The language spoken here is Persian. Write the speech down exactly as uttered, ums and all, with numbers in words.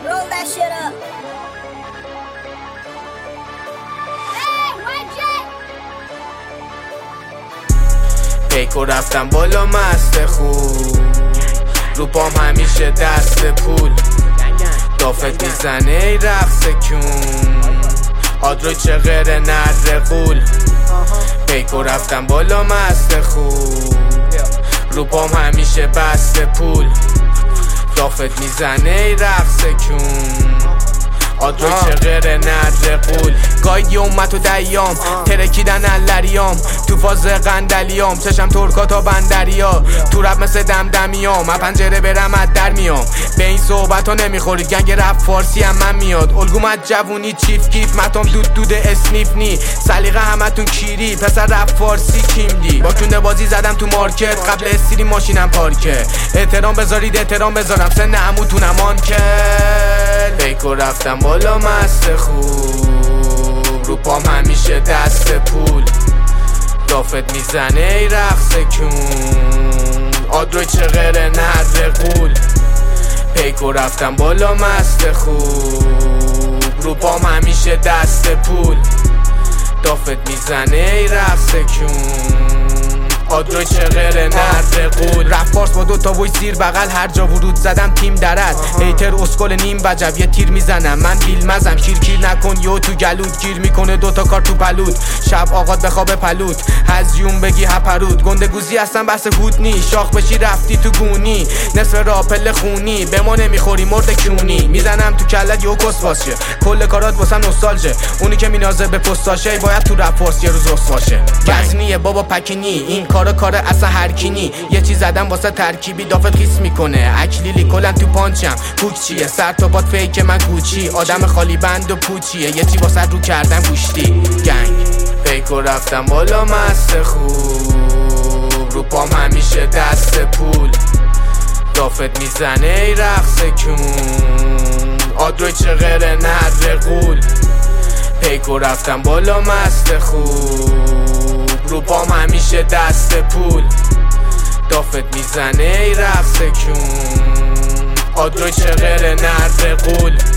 Roll that shit up. پیکو رفتم بالا مست خوب، رو پام همیشه دست پول، دافت میزنه ای رقص کون، آدرو چه غیر نر قول. پیکو رفتم بالا مست خوب، رو پام همیشه بست پول، دافت میزنه ای رقص کون، آدرو چه غیر نر قول. گاید امت و دیام ترکیدن اللریام، تو فاز قندلیام چشم ترکا تا بندریا، تو رب مثل دمدمیام من پنجره برم از در میام. به این صحبت ها نمیخورید گنگ رپ فارسی هم من میاد، الگوم از جوونی چیف کیف متام دود دود اسنیف نی، سلیقه همتون کیری پسر رپ فارسی کیمدی. با کنده بازی زدم تو مارکت قبل استری ماشینم پارکه، احترام بذارید احترام بذارم سن عموتونم آنکل. پیکو رفتم بالا مست خوب، رو پام همیشه دست پول، دافت میزنه ای رقص کون، آدرو چه غیر نر قول. پیکو رفتم بالا مست خوب، رو پام همیشه دست پول، دافت میزنه ای رقص کون، آدرو چه غیر نر قول. رفت فارس با دوتا وی زیر بغل، هر جا ورود زدم تیم درد، هیتر اسکل نیم وجب یه تیر میزنم من بیل مزم، کیر کیر نکن یو تو گلود گیر میکنه دوتا کار تو پلود، شب آقاد بخواب پلود هزیون بگی هپرود، گنده گوزی اصلا بس هود نی، شاخ بشی رفتی تو گونی، نصف راپل خونی به ما نمیخوری مرد کیونی، میزنم تو کلت یو کس باشه کل کارات واسم نوستالژه، اونی که مینازه به پستاشه باید تو رپ فارس یه روز رس باشه. گزنیه بابا پکینی این کارا کار اصلا هرکینی، یه چیز زدم واسه ترکیبی دافت خیس میکنه، اکلیلی کلن تو پانچم کوک چیه سر تا باد فیک من گوچی، آدم خالی بند و پوچیه یه چی واسه رو کردم گوشتی گنگ. پیکو رفتم بالا مست خوب، رو پام همیشه دست پول، دافت میزنه ای رقص کون، آدرو چه غیر نر قول. پیکو رفتم بالا مست خوب، رو پام همیشه دست پول، دافت میزنه ای رقص کون، آدرو چه غیر نر قول.